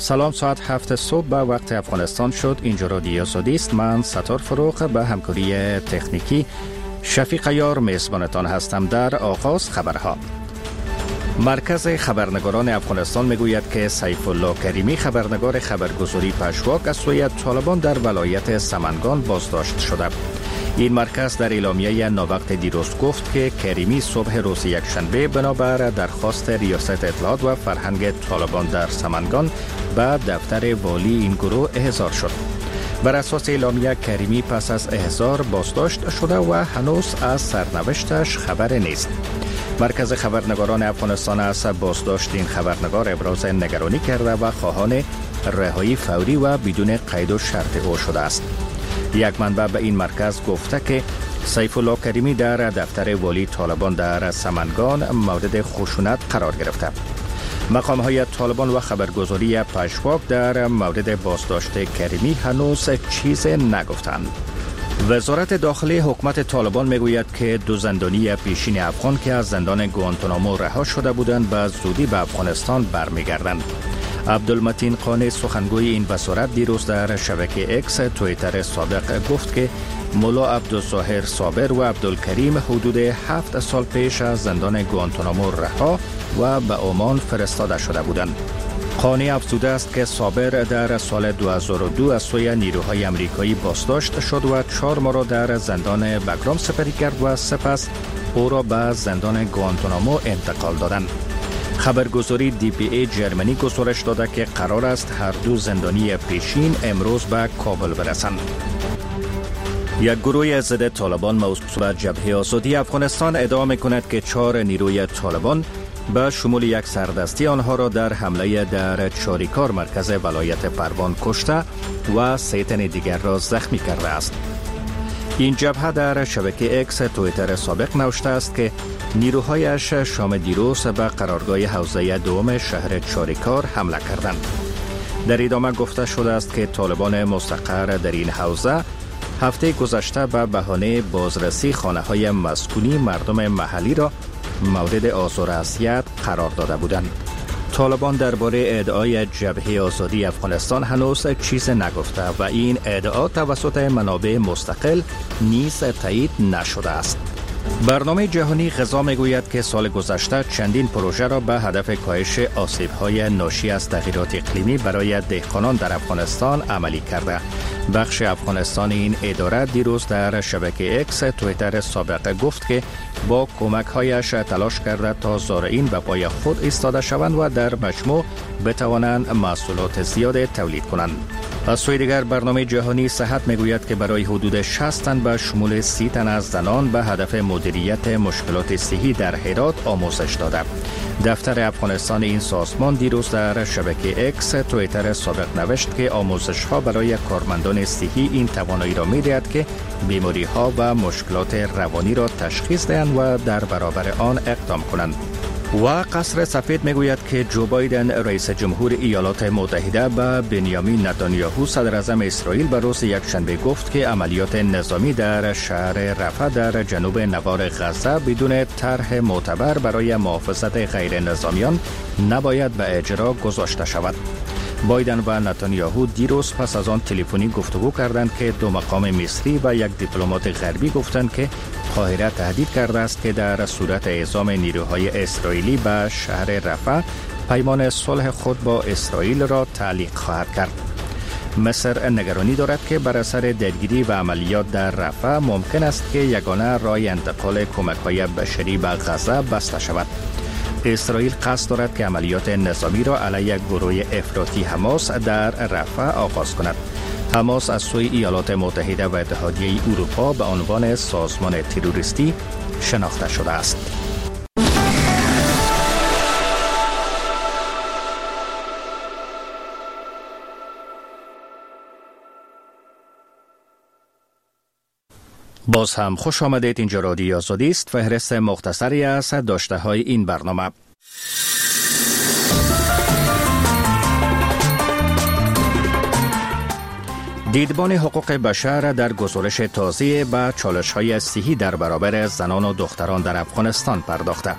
سلام، ساعت 7 صبح به وقت افغانستان شد. اینجا رادیو آزادی است. من ستار فروغ به همکاری تکنیکی شفیق یار میزبانتان هستم. در آغاز خبرها. مرکز خبرنگاران افغانستان میگوید که سیف الله کریمی خبرنگار خبرگزاری پشواک از سوی طالبان در ولایت سمنگان بازداشت شده. این مرکز در اعلامیه ناوقت دیروز گفت که کریمی صبح روز یکشنبه بنابر درخواست ریاست اطلاعات و فرهنگ طالبان در سمنگان به دفتر والی این گروه احضار شد. بر اساس اعلامیه کریمی پس از احضار بازداشت شده و هنوز از سرنوشتش خبر نیست. مرکز خبرنگاران افغانستان از بازداشت این خبرنگار ابراز نگرانی کرده و خواهان رهایی فوری و بدون قید و شرط او شده است. یک منبع به این مرکز گفته که سیف الله کریمی در دفتر والی طالبان در سمنگان مورد خشونت قرار گرفته. مقام‌های طالبان و خبرگزاری پشواک در مورد بازداشت کریمی هنوز چیز نگفتند. وزارت داخلی حکومت طالبان میگوید که 2 زندانی پیشین افغان که از زندان گوانتانامو رها شده بودند به زودی به افغانستان برمیگردند. عبدالمتین قانی سخنگوی این وزارت دیروز در شبکه اکس توییتر سابق گفت که مولا عبدالظاهر صابر و عبدالکریم حدود 7 سال پیش از زندان گوانتانامو رها و به عمان فرستاده شده بودند. قانی افزوده است که صابر در سال 2002 از سوی نیروهای امریکایی بازداشت شد و 4 ماه را در زندان بگرام سپری کرد و سپس او را به زندان گوانتانامو انتقال دادند. خبرگزاری DPA جرمنی گزارش داده که قرار است هر 2 زندانی پیشین امروز به کابل برسند. یک گروه ضد طالبان موسوم به جبهه آزادی افغانستان ادعا می‌کند که 4 نیروی طالبان به شمول یک سردستی آنها را در حمله در چاریکار مرکز ولایت پروان کشته و 3 تن دیگر را زخمی کرده است. این جبهه در شبکه اکس توییتر سابق نوشته است که نیروهایش شام دیروز به قرارگاه حوزه دوم شهر چاریکار حمله کردند. در ادامه گفته شده است که طالبان مستقر در این حوزه هفته گذشته به بهانه بازرسی خانه‌های مسکونی مردم محلی را مورد آزار و اذیت قرار داده بودند. طالبان درباره ادعای جبهه آزادی افغانستان هنوز چیز نگفته و این ادعا توسط منابع مستقل نیز تایید نشده است. برنامه جهانی غذا میگوید که سال گذشته چندین پروژه را به هدف کاهش آسیب‌های ناشی از تغییرات اقلیمی برای دهقانان در افغانستان عملی کرده. بخش افغانستان این اداره دیروز در شبکه اکس توییتر سابق گفت که با کمک‌هایش تلاش کرده تا زارعین به پای خود ایستاده شوند و در مجموع بتوانند محصولات زیاد تولید کنند. از سوی دیگر برنامه جهانی صحت میگوید که برای حدود 60 تن به شمول 30 تن از زنان به هدف مدیریت مشکلات صحی در هرات آموزش داده. دفتر افغانستان این سازمان دیروز در شبکه اکس توییتر سابق نوشت که آموزش ها برای کارمندان صحی این توانایی را می‌دهد که بیماری ها و مشکلات روانی را تشخیص دهند و در برابر آن اقدام کنند. و قصر سفید میگوید که جو بایدن رئیس جمهور ایالات متحده به بنیامین نتانیاهو صدر اعظم اسرائیل به روز یکشنبه گفت که عملیات نظامی در شهر رفح در جنوب نوار غزه بدون طرح معتبر برای محافظت غیر نظامیان نباید به اجرا گذاشته شود. بایدن و نتانیاهو دیروز پس از آن تلفنی گفتگو کردند که 2 مقام مصری و 1 دیپلمات غربی گفتند که قاهره تهدید کرده است که در صورت اعزام نیروهای اسرائیلی به شهر رفح پیمان صلح خود با اسرائیل را تعلیق خواهد کرد. مصر نگرانی دارد که بر اثر درگیری و عملیات در رفح ممکن است که یگانه راه انتقال کمک‌های بشری به غزه بسته شود. اسرائیل قصد دارد که عملیات نظامی را علیه گروه افراطی حماس در رفح آغاز کند. حماس از سوی ایالات متحده و اتحادیه اروپا به عنوان سازمان تروریستی شناخته شده است. باز هم خوش آمدید. اینجا رادیو آزادی است. فهرست مختصری از داشته های این برنامه. دیدبان حقوق بشر در گزارش تازه به چالش‌های صحی در برابر زنان و دختران در افغانستان پرداخته.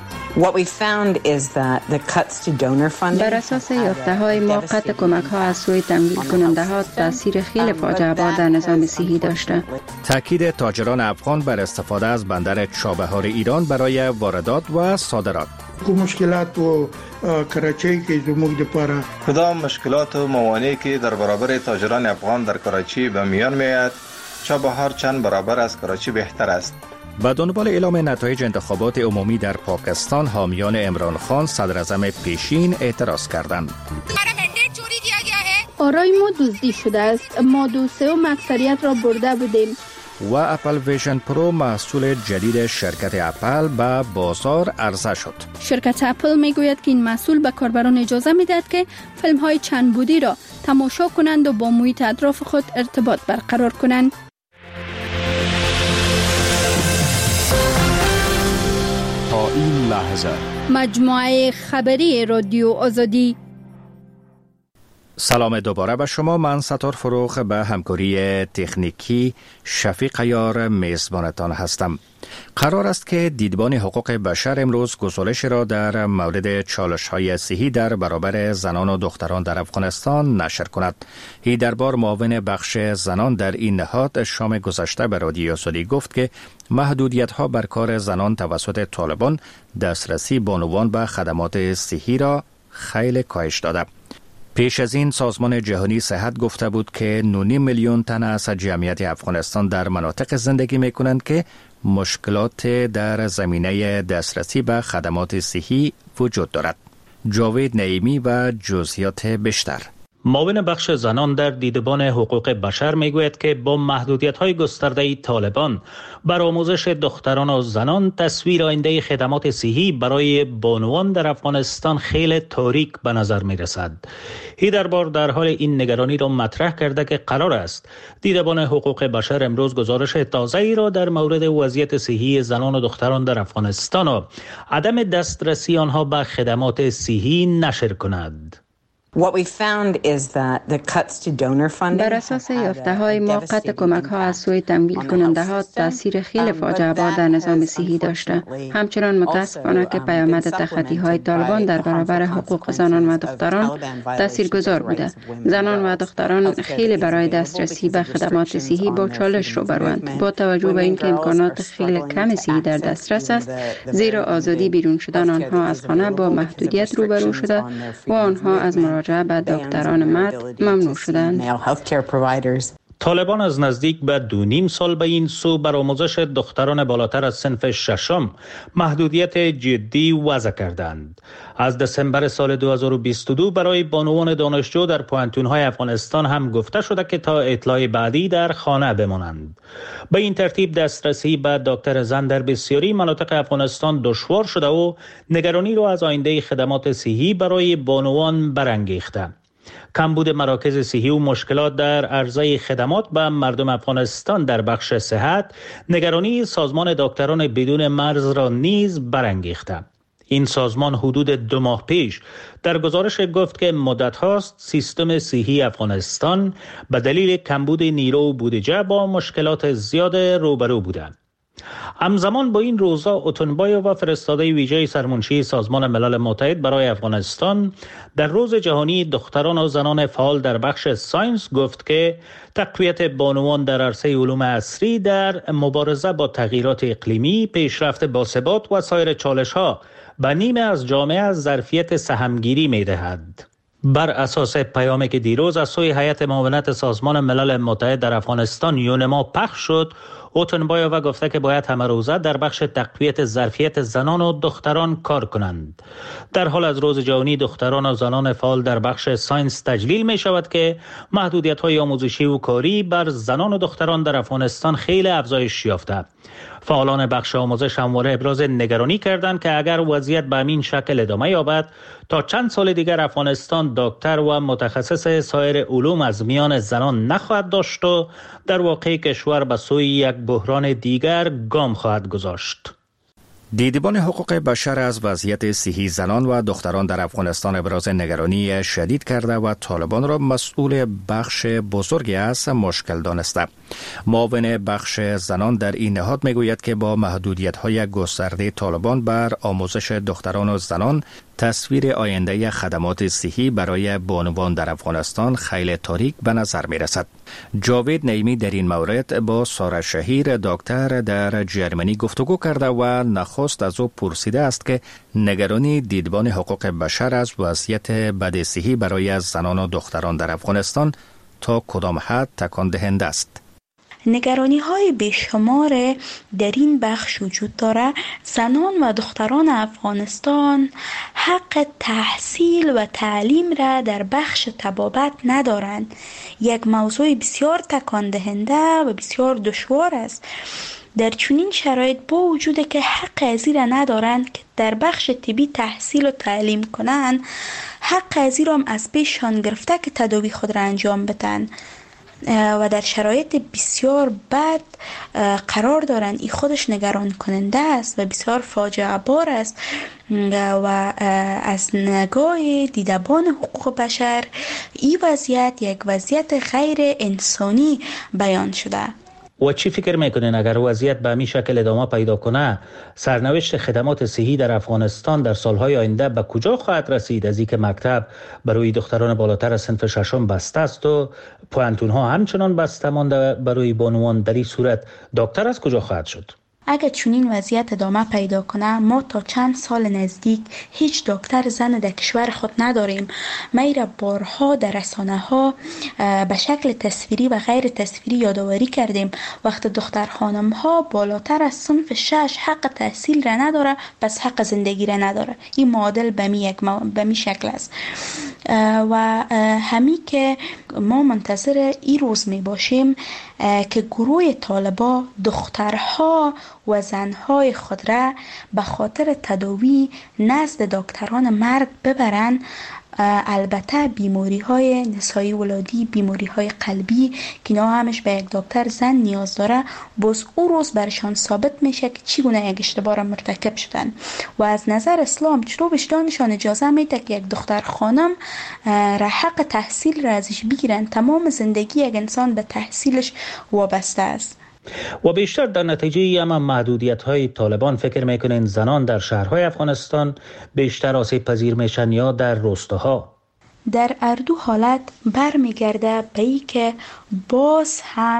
بر اساس یافته‌های ما قطع کمک‌ها از سوی تمویل کننده‌ها تاثیر خیلی فاجعه بار در نظام صحی داشته. تاکید تاجران افغان بر استفاده از بندر چابهار ایران برای واردات و صادرات. مشکلات و کراچۍ کې زموږ لپاره کدام مشکلات و موانعی که در برابر تاجران افغان در کراچی به میان میآید، چابهار چند برابر از کراچی بهتر است. به دنبال اعلام نتایج انتخابات عمومی در پاکستان، حامیان عمران خان صدر اعظم پیشین اعتراض کردند. آرای ما دزدی شده است. ما 2/3 اکثریت را برده بودیم. و اپل ویژن پرو محصول جدید شرکت اپل به بازار عرضه شد. شرکت اپل میگوید که این محصول به کاربران اجازه میدهد که فیلم های چند بعدی را تماشا کنند و با محیط اطراف خود ارتباط برقرار کنند. تا این لحظه مجموعه خبری رادیو آزادی. سلام دوباره به شما. من ستار فروخ به همکاری تکنیکی شفیق عیار میزبانتان هستم. قرار است که دیدبان حقوق بشر امروز گزارش را در مورد چالش‌های صحی در برابر زنان و دختران در افغانستان نشر کند. هیدربار معاون بخش زنان در این نهاد شام گذشته به رادیو آزادی گفت که محدودیت‌ها بر کار زنان توسط طالبان دسترسی بانوان به خدمات صحی را خیلی کاهش داده. پیش از این سازمان جهانی صحت گفته بود که 9.5 میلیون تن از جمعیت افغانستان در مناطق زندگی می کنند که مشکلات در زمینه دسترسی به خدمات صحی وجود دارد. جاوید نعیمی و جزئیات بیشتر. معاون بخش زنان در دیدبان حقوق بشر میگوید که با محدودیت‌های گسترده طالبان بر آموزش دختران و زنان تصویر آینده خدمات صحی برای بانوان در افغانستان خیلی تاریک به نظر می‌رسد. هیدربار در حال این نگرانی را مطرح کرده که قرار است دیدبان حقوق بشر امروز گزارش تازه‌ای را در مورد وضعیت صحی زنان و دختران در افغانستان و عدم دسترسی آنها به خدمات صحی نشر کند. بر اساس یافته‌های ما قطع کمک‌ها از سوی تمویل کننده‌ها تاثیر خیلی فاجعه بار در نظام صحی داشته. همچنان متاسفانه که پیامد تخطی‌های طالبان در برابر حقوق زنان و دختران تاثیرگذار بوده. زنان و دختران خیلی برای دسترسی به خدمات صحی با چالش روبروند. با توجه به اینکه امکانات خیلی کم صحی در دسترس است، زیرا آزادی بیرون شدن آنها از خانه با محدودیت روبرو شده و آنها از مراجعه به دکتران مرد ممنوع شدند. طالبان از نزدیک به 2.5 سال به این سو بر آموزش دختران بالاتر از صنف ششم محدودیت جدی وضع کردند. از دسامبر سال 2022 برای بانوان دانشجو در پوهنتون‌های افغانستان هم گفته شده که تا اطلاع بعدی در خانه بمانند. به این ترتیب دسترسی به دکتر زن در بسیاری مناطق افغانستان دشوار شده و نگرانی را از آینده خدمات صحی برای بانوان برانگیخته. کمبود مراکز صحی و مشکلات در عرضه خدمات به مردم افغانستان در بخش صحت نگرانی سازمان دکتران بدون مرز را نیز برانگیخته. این سازمان حدود 2 ماه پیش در گزارش گفت که مدت هاست سیستم صحی افغانستان به دلیل کمبود نیرو و بودجه با مشکلات زیاد روبرو بوده. همزمان با این روزا اوتنبایووا فرستاده ویژه سرمنشی سازمان ملل متحد برای افغانستان در روز جهانی دختران و زنان فعال در بخش ساینس گفت که تقویت بانوان در عرصه علوم عصری در مبارزه با تغییرات اقلیمی، پیشرفت باثبات و سایر چالش‌ها به نیمه از جامعه از ظرفیت سهمگیری می‌دهد. بر اساس پیامی که دیروز از سوی هیئت معاونت سازمان ملل متحد در افغانستان یونما پخش شد، اوتنبایووا گفته که باید همه روزه در بخش تقویت ظرفیت زنان و دختران کار کنند. در حال از روز جهانی دختران و زنان فعال در بخش ساینس تجلیل می شود که محدودیت‌های آموزشی و کاری بر زنان و دختران در افغانستان خیلی افزایش یافته. فعالان بخش آموزش همواره ابراز نگرانی کردند که اگر وضعیت به همین شکل ادامه یابد تا چند سال دیگر افغانستان دکتر و متخصص سایر علوم از میان زنان نخواهد داشت و در واقع کشور به سوی یک بحران دیگر گام خواهد گذاشت. دیدبان حقوق بشر از وضعیت صحی زنان و دختران در افغانستان ابراز نگرانی شدید کرده و طالبان را مسئول بخش بزرگی از مشکل دانسته. معاون بخش زنان در این نهاد میگوید که با محدودیت‌های گسترده طالبان بر آموزش دختران و زنان، تصویر آینده خدمات صحی برای بانوان در افغانستان خیلی تاریک به نظر می رسد. جاوید نعیمی در این مورد با سارا شهیر دکتر در جرمنی گفتگو کرده و نخست از او پرسیده است که نگرانی دیدبان حقوق بشر از وضعیت بد صحی برای زنان و دختران در افغانستان تا کدام حد تکان دهنده است. نگرانی های بیشمار در این بخش وجود داره. زنان و دختران افغانستان حق تحصیل و تعلیم را در بخش طبابت ندارند. یک موضوع بسیار تکان دهنده و بسیار دشوار است. در چنین شرایط با وجود که حق ازی را ندارند که در بخش طبی تحصیل و تعلیم کنند، حق ازی را هم از پیششان گرفته که تداوی خود را انجام بدن و در شرایط بسیار بد قرار دارند. این خودش نگران کننده است و بسیار فاجعه بار است و از نگاه دیدبان حقوق بشر این وضعیت یک وضعیت غیر انسانی بیان شده. و چی فکر میکنین اگر وضعیت به همین شکل ادامه پیدا کنه، سرنوشت خدمات صحی در افغانستان در سالهای آینده به کجا خواهد رسید؟ از اینکه مکتب برای دختران بالاتر از صنف ششم بسته است و پوهنتون ها همچنان بسته مانده برای بانوان، در این صورت دکتر از کجا خواهد شد؟ اگر چنین وضعیت ادامه پیدا کنه، ما تا چند سال نزدیک هیچ دکتر زن در کشور خود نداریم. ما را بارها در رسانه ها به شکل تصویری و غیر تصویری یادآوری کردیم. وقت دختر خانم ها بالاتر از صنف 6 حق تحصیل را نداره، پس حق زندگی را نداره. این معادل به می شکل است و همی که ما منتظر این روز می باشیم که گروه طالبا دخترها و زنهای خود را به خاطر تداوی نزد دکتران مرد ببرن. البته بیماری های نسایی ولادی، بیماری های قلبی که اینا همش به یک دکتر زن نیاز داره، باز او روز برشان ثابت میشه که چگونه یک اشتباه را مرتکب شدن. و از نظر اسلام چطور وجدانشان اجازه میده که یک دختر خانم را حق تحصیل را ازش بگیرن؟ تمام زندگی یک انسان به تحصیلش وابسته است. و بیشتر در نتیجه اما محدودیت‌های طالبان فکر میکنین زنان در شهرهای افغانستان بیشتر آسیب پذیر میشن یا در روستاها؟ در اردو حالت برمیگرده به این که باز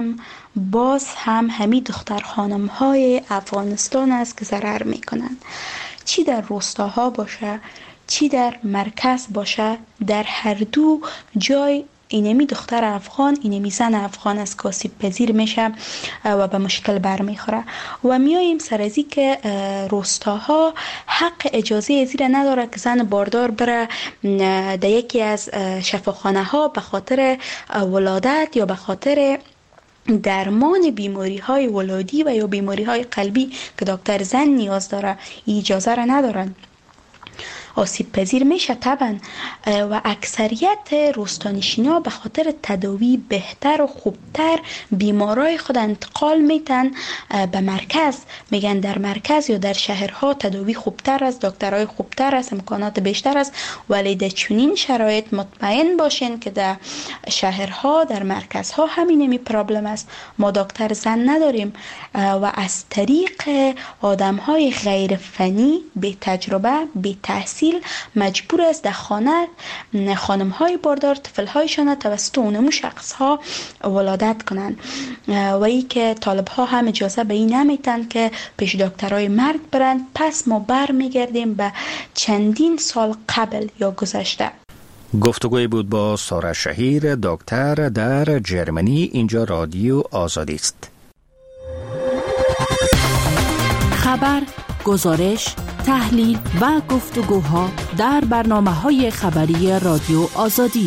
هم همی دختر خانم های افغانستان است که ضرر میکنن. چی در روستاها باشه، چی در مرکز باشه، در هر دو جای اینمی دختر افغان، اینمی زن افغان است که آسیب پذیر میشه و به مشکل برمیخوره. و میاییم سر از این که روستاها حق اجازه ازی را نداره که زن باردار بره در یکی از شفاخانه ها به خاطر ولادت یا به خاطر درمان بیماری های ولادی و یا بیماری های قلبی که دکتر زن نیاز داره، اجازه را ندارن. آسیب پذیر میشه طبعا و اکثریت روستانشینا به خاطر تداوی بهتر و خوبتر بیمارای خود انتقال میتن به مرکز. میگن در مرکز یا در شهرها تداوی خوبتر است، دکترای خوبتر است، امکانات بیشتر است. ولی در چنین شرایط مطمئن باشین که در شهرها، در مرکزها همین پرابلم است. ما دکتر زن نداریم و از طریق آدمهای غیر فنی، بی تجربه، بی تحصیل مجبور است در خانه خانم‌های باردار طفل‌هایشان توسط اونمو شخص‌ها ولادت کنند و ای که طالب‌ها هم اجازه به این نمیتن که پیش دکترای مرد برند. پس ما برمیگردیم به چندین سال قبل یا گذشته. گفتگوی بود با سارا شهیر دکتر در جرمنی. اینجا رادیو آزادی است. خبر، گزارش، تحلیل و گفتگوها در برنامه‌های خبری رادیو آزادی.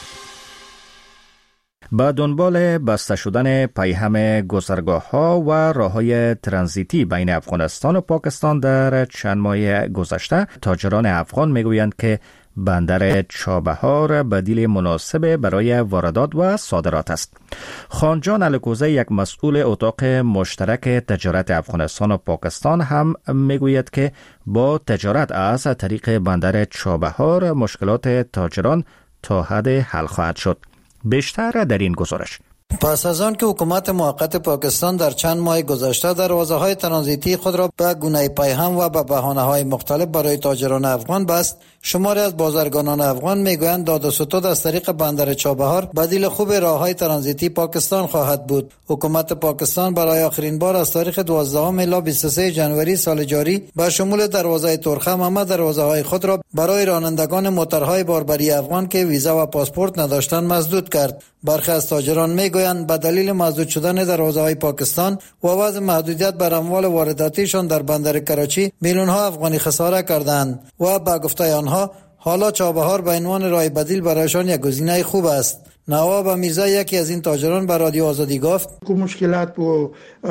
با دنبال بسته شدن پیهم گذرگاه‌ها و راه‌های ترانزیتی بین افغانستان و پاکستان در چند ماه گذشته، تاجران افغان میگویند که بندر چابهار بدیل مناسب برای واردات و صادرات است. خانجان الکوزه، یک مسئول اتاق مشترک تجارت افغانستان و پاکستان، هم میگوید که با تجارت از طریق بندر چابهار مشکلات تاجران تا حد حل خواهد شد. بیشتر در این گزارش. پس از آن که حکومت موقت پاکستان در چند ماه گذشته دروازه‌های ترانزیتی خود را به گونه پیهم و به بهانه‌های مختلف برای تاجران افغان بست، شماری از بازرگانان افغان میگویند داد و ستد از طریق بندر چابهار بدیل خوب راه‌های ترانزیتی پاکستان خواهد بود. حکومت پاکستان برای آخرین بار از تاریخ 12 الی 23 جنوری سال جاری به شمول دروازه ترخم همه دروازه‌های خود را برای رانندگان موترهای باربری افغان که ویزا و پاسپورت نداشتند مسدود کرد. برخی از تاجران میگویند به دلیل مسدود شدن دروازه‌های پاکستان و وضع محدودیت بر اموال وارداتیشان در بندر کراچی میلیون‌ها افغانی خساره کردند و به گفته آنها حالا چابهار به عنوان راه بدیل برایشان یک گزینه خوب است. نواب میرزا، یکی از این تاجران، به رادیو آزادی گفت: مشکلات و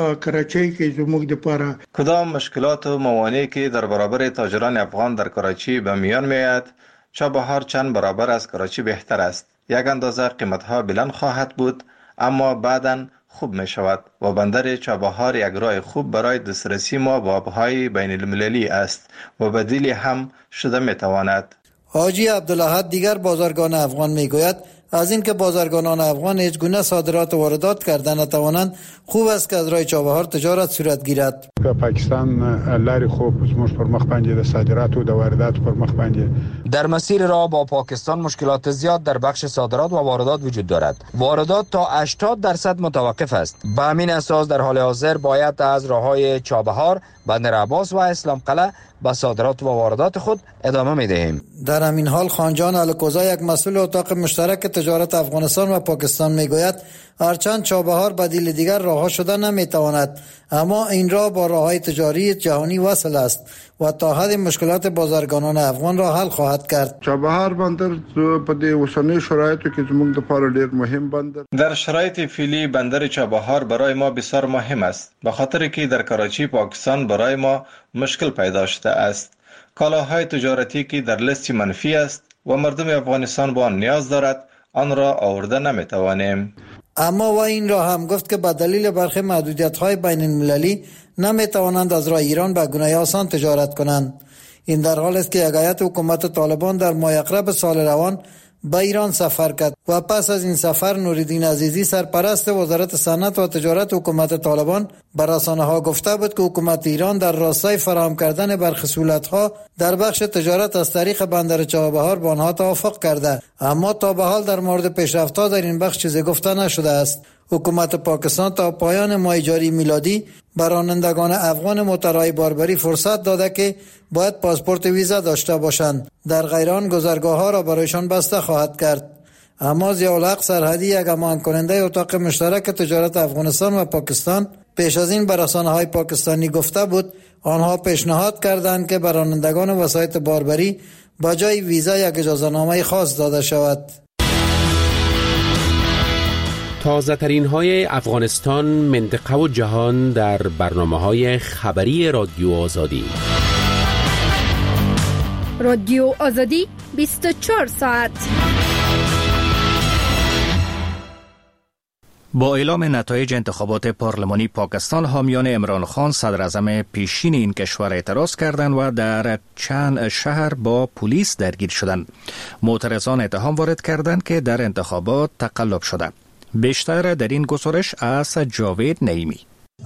کراچی که زموږ لپاره کدام مشکلات و موانعی که در برابر تاجران افغان در کراچی به میان میآید، چابهار چند برابر از کراچی بهتر است. یک اندازه قیمت‌ها بلند خواهد بود، اما بعداً خوب می شود و بندر چابهار یک راه خوب برای دسترسی ما به آبهای بین المللی است و بدیلی هم شده می تواند. حاجی عبدالاحد، دیگر بازرگان افغان، میگوید از این که بازرگانان افغان هیچ گونه صادرات و واردات کردن نتوانند، خوب است که از راه چابهار تجارت صورت گیرد. پاکستان لاری خوب زموږ پر مخ باندې د صادرات و د واردات پر مخ باندې در مسیر راه با پاکستان مشکلات زیاد در بخش صادرات و واردات وجود دارد. واردات تا 80% متوقف است. به همین اساس در حال حاضر باید از راههای چابهار، بندر عباس و اسلام قلعه به صادرات و واردات خود ادامه می‌دهیم. در همین حال خانجان الکوزه، یک مسئول اتاق مشترک تجارت افغانستان و پاکستان، میگوید هرچند چابهار بدیل دیگر راه شده نمیتواند، اما این راه با راههای تجاری جهانی وصل است و تا حد مشکلات بازرگانان افغان را حل خواهد کرد. چابهار بندر په دې اوسنۍ شرایطو کې زموږ لپاره ډېر مهم بندر. در شرایط فعلی بندر چابهار برای ما بسیار مهم است، به خاطر که در کراچی پاکستان برای ما مشکل پیدا شده است. کالاهای تجارتی که در لیست منفی است و مردم افغانستان با آن نیاز دارد، آن را آورده نمیتوانیم. اما و این را هم گفت که به دلیل برخی محدودیت‌های بین المللی نمیتوانند از راه ایران به گونه آسان تجارت کنند. این در حال است که یک هیئت حکومت طالبان در ماه اقرب سال روان به ایران سفر کرد و پس از این سفر نوری‌الدین عزیزی، سرپرست وزارت صنعت و تجارت حکومت طالبان، بر رسانه‌ها گفته بود که حکومت ایران در راستای فراهم کردن برخی سهولت‌ها در بخش تجارت از طریق بندر چابهار با آنها توافق کرده، اما تا به حال در مورد پیشرفت‌ها در این بخش چیزی گفته نشده است. حکومت پاکستان تا پایان ماه جاری میلادی بر رانندگان افغان موترهای باربری فرصت داده که باید پاسپورت ویزا داشته باشند، در غیر آن گذرگاه‌ها را برایشان بسته خواهد کرد. اما ضیاءالحق سرحدی، یک همان کننده اتاق مشترک تجارت افغانستان و پاکستان، پیش از این به رسانه‌های پاکستانی گفته بود آنها پیشنهاد کردند که بر رانندگان وسایط باربری با جای ویزا یک اجازه‌نامه خاص داده شود. تازه ترین های افغانستان، منطقه و جهان در برنامه‌های خبری رادیو آزادی. رادیو آزادی 24 ساعت. با اعلام نتایج انتخابات پارلمانی پاکستان، حامیان عمران خان صدر اعظم پیشین این کشور اعتراض کردند و در چند شهر با پلیس درگیر شدند. معترضان اتهام وارد کردند که در انتخابات تقلب شده. بیشتر در این گزارش از جاوید نعیمی.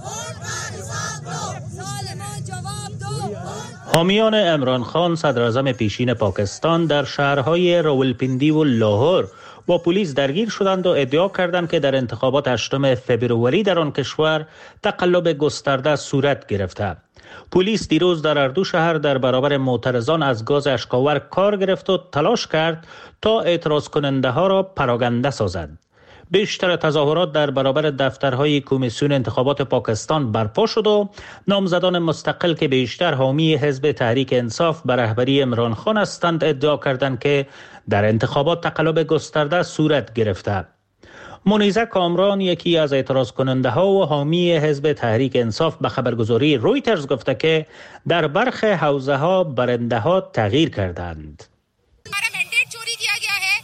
حامیان عمران خان صدر اعظم پیشین پاکستان در شهرهای راولپیندی و لاهور با پلیس درگیر شدند و ادعا کردند که در انتخابات 8 فوریه در آن کشور تقلب گسترده صورت گرفته. پلیس دیروز در هر دو شهر در برابر معترضان از گاز اشک‌آور کار گرفت و تلاش کرد تا اعتراض کننده ها را پراگنده سازد. بیشتر تظاهرات در برابر دفترهای کمیسیون انتخابات پاکستان برپا شد و نامزدان مستقل که بیشتر حامی حزب تحریک انصاف به رهبری عمران خان هستند ادعا کردند که در انتخابات تقلب گسترده صورت گرفته. منیزه کامران، یکی از اعتراض کننده ها و حامی حزب تحریک انصاف، به خبرگزاری رویترز گفته که در برخی حوزه ها برنده ها تغییر کردند.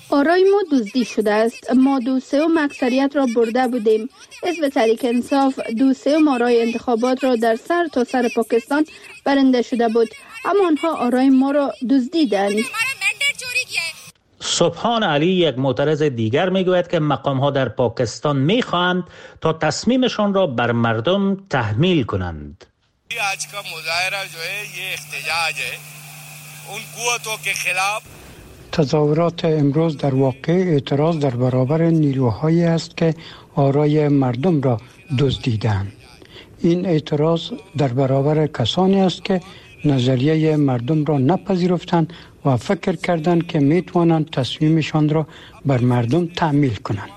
آرای ما دزدی شده است. ما 2/3 اکثریت را برده بودیم. حزب تحریک انصاف 2/3 آرای انتخابات را در سر تا سر پاکستان برنده شده بود، اما آنها آرای ما را دزدیدند. سبحان علی، یک معترض دیگر میگوید که مقام ها در پاکستان میخواهند تا تصمیمشان را بر مردم تحمیل کنند. آج کا مظاهرہ جو ہے یہ احتجاج ہے ان قوتوں کے خلاف. تظاهرات امروز در واقع اعتراض در برابر نیروهایی است که آرای مردم را دزدیدند. این اعتراض در برابر کسانی است که نظریه مردم را نپذیرفتند و فکر کردند که میتوانند تصمیمشان را بر مردم تحمیل کنند.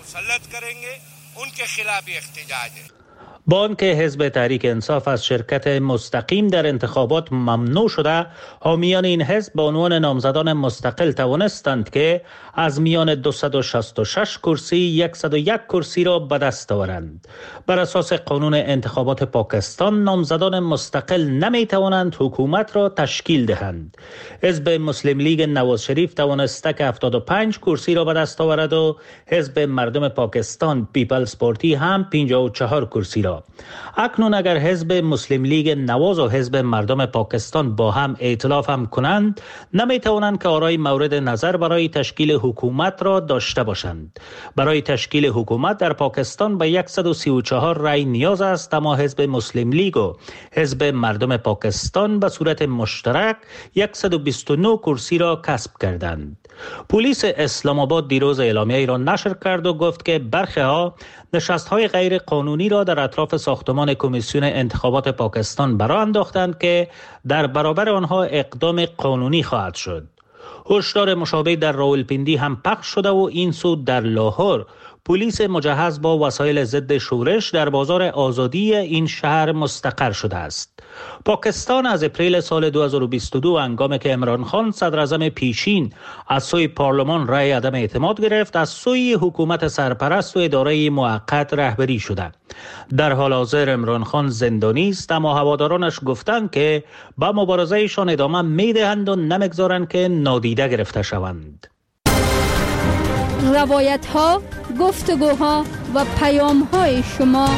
با آنکه حزب تحریک انصاف از شرکت مستقیم در انتخابات ممنوع شده، حامیان این حزب به عنوان نامزدان مستقل توانستند که از میان 266 کرسی 101 کرسی را به دست آورند. بر اساس قانون انتخابات پاکستان، نامزدان مستقل نمی توانند حکومت را تشکیل دهند. حزب مسلم لیگ نواز شریف توانسته که 75 کرسی را به دست آورد و حزب مردم پاکستان پیپلز پارتی هم 54 کرسی را. اکنون اگر حزب مسلم لیگ نواز و حزب مردم پاکستان با هم ائتلاف هم کنند، نمی توانند که آرای مورد نظر برای تشکیل حکومت را داشته باشند. برای تشکیل حکومت در پاکستان به 134 رای نیاز است، اما حزب مسلم لیگ و حزب مردم پاکستان به صورت مشترک 129 کرسی را کسب کردند. پلیس اسلام آباد دیروز اعلامیه‌ای را نشر کرد و گفت که برخی ها نشست‌های غیر قانونی را در اطراف ساختمان کمیسیون انتخابات پاکستان برآ انداختند که در برابر آنها اقدام قانونی خواهد شد. هشدار مشابه در راولپندی هم پخش شده و این سو در لاهور پلیس مجهز با وسایل ضد شورش در بازار آزادی این شهر مستقر شده است. پاکستان از اپریل سال 2022 هنگامی که عمران خان صدر اعظم پیشین از سوی پارلمان رأی عدم اعتماد گرفت، از سوی حکومت سرپرست و اداره موقت رهبری شده. در حال حاضر عمران خان زندانی است، اما هوادارانش گفتند که با مبارزهشان ادامه می‌دهند و نمی‌گذارند که نادیده گرفته شوند. روایت ها، گفتگوها و پیام های شما.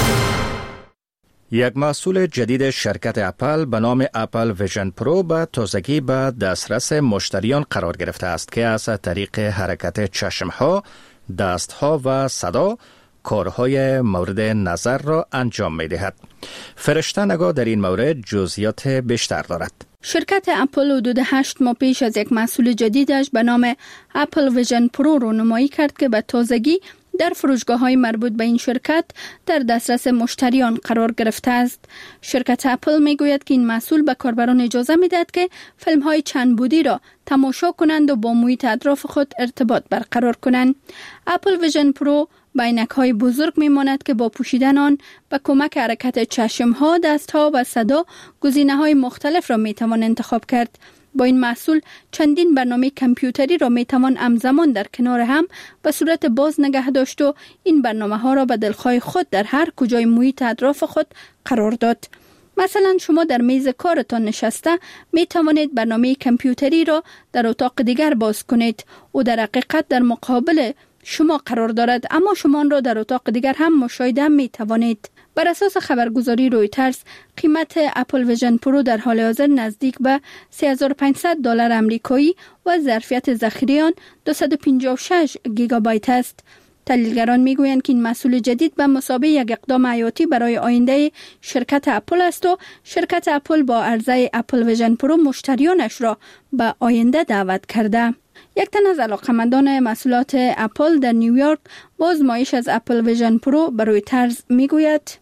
یک محصول جدید شرکت اپل به نام اپل ویژن پرو به تازگی به دسترس مشتریان قرار گرفته است که از طریق حرکت چشمها، دستها و صدا کارهای مورد نظر را انجام می دهد. فرشته نگاه در این مورد جزئیات بیشتر دارد. شرکت اپل حدود 8 ماه پیش از یک محصول جدیدش به نام اپل ویژن پرو رونمایی کرد که به تازگی در فروشگاه‌های مربوط به این شرکت در دسترس مشتریان قرار گرفته است. شرکت اپل میگوید که این محصول به کاربران اجازه میدهد که فیلم‌های چند بعدی را تماشا کنند و با محیط اطراف خود ارتباط برقرار کنند. اپل ویژن پرو عینک‌های بزرگ می‌ماند که با پوشیدن آن به کمک حرکت چشم‌ها، دست‌ها و صدا گزینه‌های مختلف را می‌توان انتخاب کرد. با این محصول چندین برنامه کامپیوتری را می‌توان همزمان در کنار هم به صورت باز نگه داشت و این برنامه‌ها را به دلخواه خود در هر کجای محیط اطراف خود قرار داد. مثلا شما در میز کارتان نشسته می توانید برنامه کامپیوتری را در اتاق دیگر باز کنید او در حقیقت در مقابل شما قرار دارد، اما شما آن را در اتاق دیگر هم مشاهده می توانید. بر اساس خبرگزاری رویترز، قیمت اپل ویژن پرو در حال حاضر نزدیک به $3500 آمریکایی و ظرفیت ذخیره آن 256 گیگابایت است. تحلیلگران میگویند که این محصول جدید به مثابه یک اقدام حیاتی برای آینده شرکت اپل است و شرکت اپل با عرضه اپل ویژن پرو مشتریانش را به آینده دعوت کرده. یک تن از علاقه‌مندان محصولات اپل در نیویورک با آزمایش از اپل ویژن پرو به رویترز میگوید: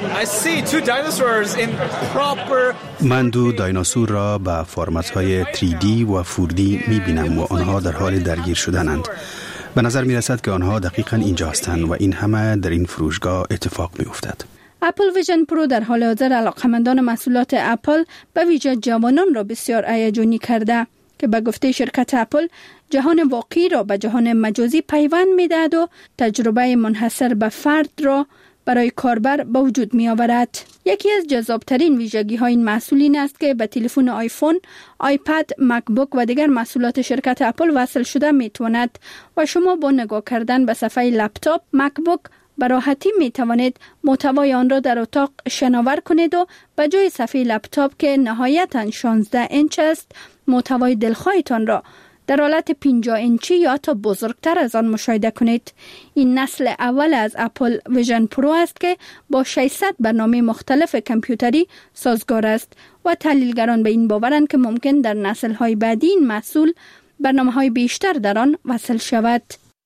من دو دایناسور را به فرمت‌های 3D و 4D می‌بینم و آنها در حال درگیر شدنند. به نظر می‌رسد که آنها دقیقاً اینجا هستند و این همه در این فروشگاه اتفاق می‌افتد. اپل ویژن پرو در حال حاضر علاقه‌مندان محصولات اپل به ویژه جوانان را بسیار هیجانی کرده که به گفته شرکت اپل جهان واقعی را به جهان مجازی پیوند می‌دهد و تجربه منحصر به فرد را برای کاربر به وجود می آورد. یکی از جذابترین ویژگی های این محصول این است که به تلفن آیفون، آیپد، مکبوک و دیگر محصولات شرکت اپل وصل شده می تواند و شما با نگاه کردن به صفحه لپتاپ مکبوک به راحتی می توانید محتوای آن را در اتاق شناور کنید و به جای صفحه لپتاپ که نهایتاً 16 اینچ است، محتوای دلخواهتان را در حالت 50 اینچی یا حتی بزرگتر از آن مشاهده کنید. این نسل اول از اپل ویژن پرو است که با 600 برنامه مختلف کامپیوتری سازگار است و تحلیلگران به این باورند که ممکن در نسل‌های بعدی این محصول برنامه‌های بیشتر در آن وصل شود.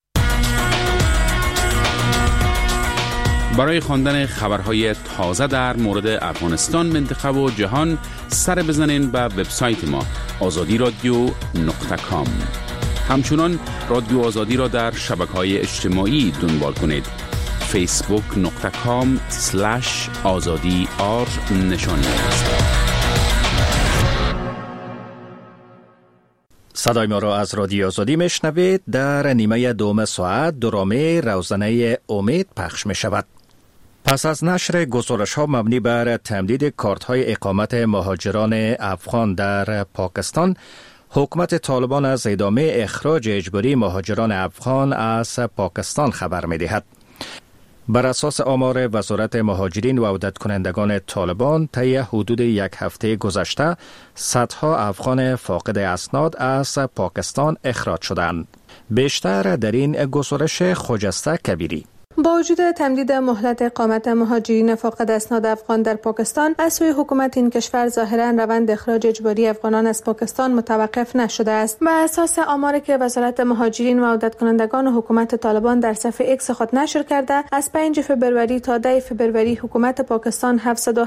برای خواندن خبرهای تازه در مورد افغانستان، منطقه و جهان سر بزنین به وبسایت ما azadi.radio.com. همچنان رادیو آزادی را در شبکه‌های اجتماعی دنبال کنید. facebook.com/azadi_r نشانی است. صدای ما را از رادیو آزادی میشنوید. در نیمه دوم ساعت درامه روزانه امید پخش می شود. پس از نشر گزارش‌ها مبنی بر تمدید کارت‌های اقامت مهاجران افغان در پاکستان، حکومت طالبان از ادامه اخراج اجباری مهاجران افغان از پاکستان خبر می‌دهد. بر اساس آمار وزارت مهاجرین و عودت کنندگان طالبان، طی حدود یک هفته گذشته صدها افغان فاقد اسناد از پاکستان اخراج شدند. بیشتر در این گزارش خجسته کبیری. با وجود تمدید مهلت اقامت مهاجرین فاقد اسناد افغان در پاکستان، از سوی حکومت این کشور ظاهرا روند اخراج اجباری افغانان از پاکستان متوقف نشده است. بر اساس آماری که وزارت مهاجرین و عودت کنندگان حکومت طالبان در صفحه ایکس خود نشر کرده، از 5 فبروری تا 10 فبروری حکومت پاکستان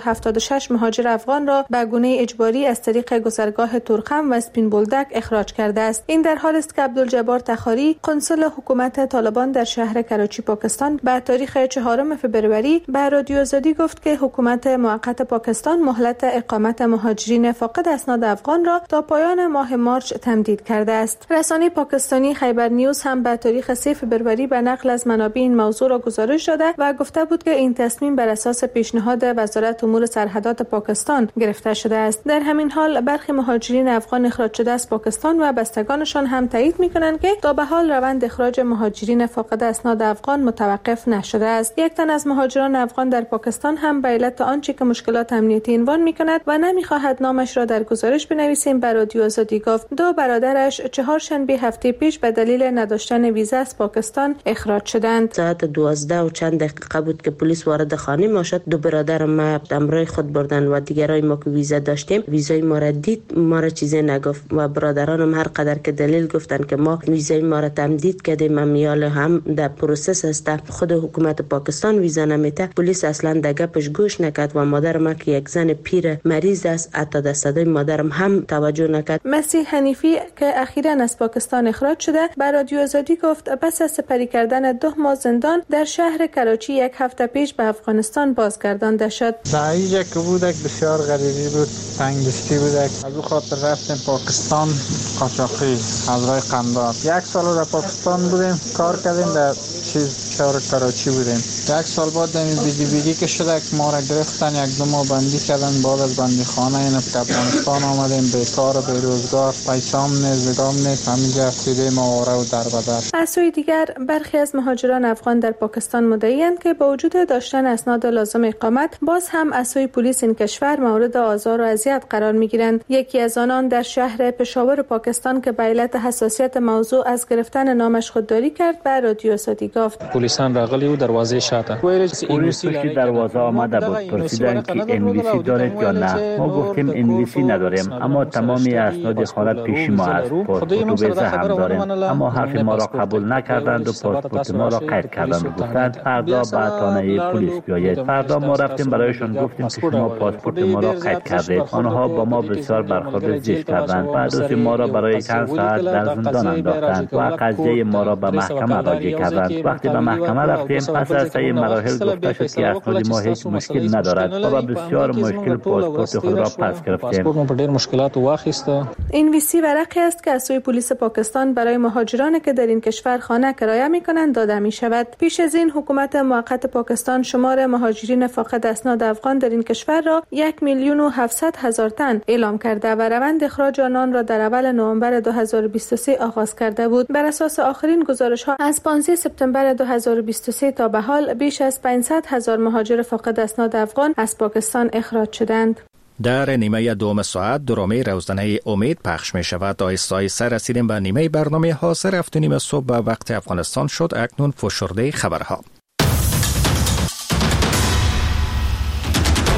776 مهاجر افغان را به گونه اجباری از طریق گذرگاه تورخم و اسپین بولدک اخراج کرده است. این در حالی است که عبدالجبار تخاری، قنصل حکومت طالبان در شهر کراچی پاکستان، به تاریخ 4 فبروری به رادیو آزادی گفت که حکومت موقت پاکستان مهلت اقامت مهاجرین فاقد اسناد افغان را تا پایان ماه مارچ تمدید کرده است. رسانه پاکستانی خیبر نیوز هم به تاریخ 3 فبروری به نقل از منابع این موضوع را گزارش داده و گفته بود که این تصمیم بر اساس پیشنهاد وزارت امور سرحدات پاکستان گرفته شده است. در همین حال برخی مهاجرین افغان اخراج شده از پاکستان و بستگانشان هم تایید می‌کنند که تا به حال روند اخراج مهاجرین فاقد اسناد افغان متوقف نشده است. یک تن از مهاجران افغان در پاکستان هم به علت آنچه که مشکلات امنیتی عنوان می‌کند و نمی‌خواهد نامش را در گزارش بنویسیم به رادیو آزادی گفت 2 برادرش 4 شنبه هفته پیش به دلیل نداشتن ویزا از پاکستان اخراج شدند. ساعت 12 و چند دقیقه بود که پلیس وارد خانه ما شد. 2 برادر ما همراه خود بردن و دیگرای ما که ویزا داشتیم، ویزای ما را دید، ما را چیزی نگفت و برادرانم هر قدر که دلیل گفتن که ما ویزای ما را تمدید کردیم، امیال هم در پروسس است. خود حکومت پاکستان ویزا نمیده. پلیس اصلا در گپش گوش نکرد و مادر ما که یک زن پیر مریض است، حتی در صدای مادرم هم توجه نکرد. مسیح حنیفی که اخیراً از پاکستان اخراج شده به رادیو آزادی گفت پس از سپری کردن 2 ماه زندان در شهر کراچی 1 هفته پیش به افغانستان بازگردانده شد. دایجه که بودک بسیار غریبی بود، تنگدستی بودک. از او خاطر رفتیم پاکستان قاچاقی از راه قندار. 1 سال در پاکستان بودیم، کار کردیم در شهر کراچی بودیم. 1 سال بعد این بیدی که شده ما را گرفتن، 1-2 ماه بندی کردن. بعد از بندی خانه این افغانستان آمدیم، بیکار و بیروزگار، پیسام نیست، زگام نیست، همینجا دیدیم آواره و در بدر. از سوی دیگر برخی از مهاجران افغان در پاکستان مدعی‌اند که با وجود داشتن اسناد لازم اقامت، باز هم از سوی پلیس این کشور مورد آزار و اذیت قرار می‌گیرند. یکی از آنان در شهر پشاور پاکستان که به علت حساسیت موضوع از گرفتن نامش خودداری کرد به رادیو آزادی گفت پلیسان راغلی و دروازه شاته. پلیس پشت دروازه آمده بود، پرسیدن که انویسی دارید یا نه. ما گفتیم انویسی نداریم، اما تمامی اسناد خالت پیش ما است. پاسپورت و ویزا هم داریم، اما حرف ما را قبول نکردند و پاسپورت ما را قید کردند و گفتند فردا به تانه پلیس بیایید. فردا ما رفتیم برایشان گفتیم که شما پاسپورت ما را قید کردید. آنها با ما بسیار برخورد زشت کردند. بعد از ما را برای چند ساعت در زندان انداختند و قضیه ما را به محکمه راجع کردند. وقتی به محکمه محکمه رفتیم. پس از طی مراحل گفته شد که اسناد ما هیچ مشکل ندارد و با بسیار مشکل پاسپورت خود را پس گرفتیم. این ویسی ورقی است که از سوی پلیس پاکستان برای مهاجرانی که در این کشور خانه کرایه می‌کنند داده می‌شود. پیش از این حکومت موقت پاکستان شمار مهاجرین فاقد اسناد افغان در این کشور را 1,700,000 تن اعلام کرده و روند اخراج آنان را در اول نوامبر 2023 آغاز کرده بود. بر اساس آخرین گزارش‌ها از 15 سپتامبر 2023 تا به حال بیش از 500,000 مهاجر فاقد اسناد افغان از پاکستان اخراج شدند. در نیمه دوم ساعت درامی روزنامه امید پخش می شود. آهسته رسیدیم به نیمه برنامه ها. 7:30 صبح به وقت افغانستان شد. اکنون فشرده خبرها.